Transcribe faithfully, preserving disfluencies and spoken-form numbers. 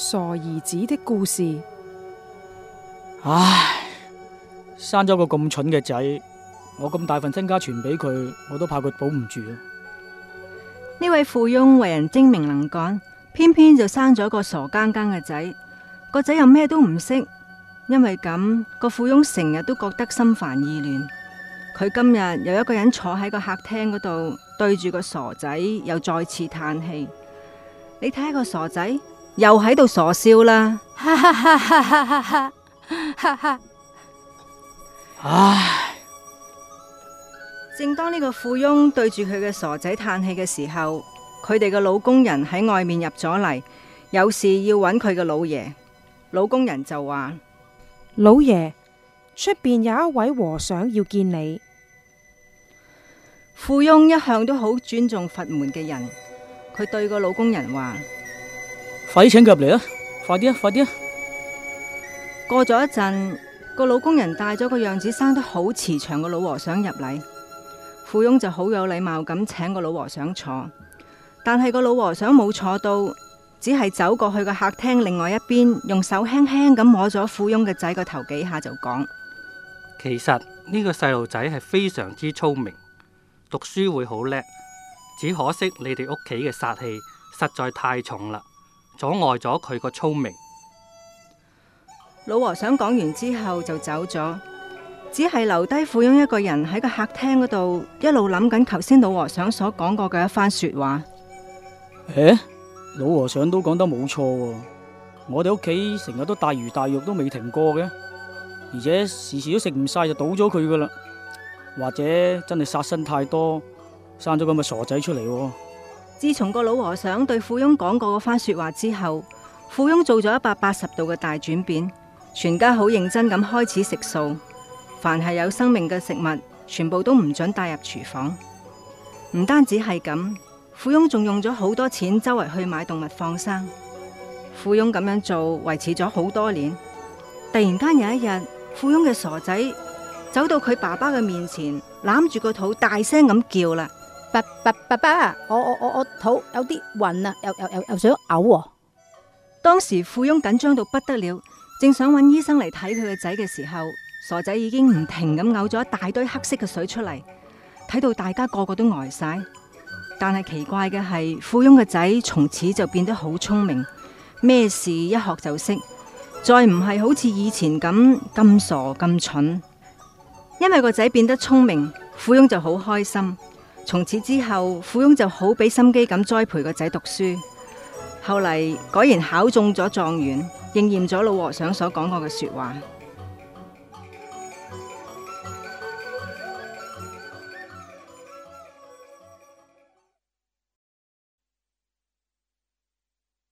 傻兒子的故事。 唉，生咗個咁蠢嘅仔，我咁大份身家傳俾佢，我都怕佢保唔住啊！ 呢位富翁為人精明能幹，偏偏就生咗個傻更更嘅仔，個仔又咩都唔識，因為咁個富翁成日都覺得心煩意亂。佢今日有一個人坐喺個客廳嗰度，對住個傻仔，又再次嘆氣。你睇下個傻仔，又喺度傻笑啦！哈哈哈哈哈哈哈哈！ 唉， 正當呢個富翁對住佢嘅傻仔嘆氣嘅時候，佢哋嘅老工人喺外面入咗嚟，有事要揾佢嘅老爺。老工人就話： 老爺，出邊有一位和尚要見你。 富翁一向都好尊重佛門嘅人，佢對個老工人話： 快啲請佢入嚟啊！快啲啊！快啲啊！ 過咗一陣，個老工人帶咗個樣子生得好慈祥嘅老和尚入嚟，富翁就好有禮貌咁請個老和尚坐，但係個老和尚冇坐到，只係走過去個客廳另外一邊，用手輕輕咁摸咗富翁嘅仔個頭幾下就講： 其實呢個細路仔係非常之聰明，讀書會好叻，只可惜你哋屋企嘅煞氣實在太重啦，阻礙咗佢個聰明。 老和尚講完之後就走咗，只係留低富翁一個人喺個客廳嗰度，一路諗緊頭先老和尚所講過嘅一番說話。 誒，老和尚都講得冇錯喎，我哋屋企成日都大魚大肉都未停過嘅，而且時時都食唔晒就倒咗佢噶啦，或者真係殺生太多，生咗咁嘅傻仔出嚟喎。 自從個老和尚對富翁講過嗰番說話之後，富翁做咗一百八十度嘅大轉變，全家好認真咁開始食素，凡係有生命嘅食物，全部都唔准帶入廚房。唔單止係咁，富翁仲用咗好多錢周圍去買動物放生。富翁咁樣做維持咗好多年。突然間有一日，富翁嘅傻仔走到佢爸爸嘅面前，攬住個肚大聲咁叫啦： 爸爸爸爸，我我我我肚有啲暈啊，又又又又想嘔啊！ 當時富翁緊張到不得了，正想揾醫生嚟睇佢嘅仔嘅時候，傻仔已經唔停咁嘔咗一大堆黑色嘅水出嚟，睇到大家個個都呆晒。但係奇怪嘅係，富翁嘅仔從此就變得好聰明，咩事一學就識，再唔係好似以前咁咁傻咁蠢。因為個仔變得聰明，富翁就好開心。從此之後，富翁就好俾心機咁栽培個仔讀書。後嚟果然考中咗狀元，應驗咗老和尚所講過嘅說話。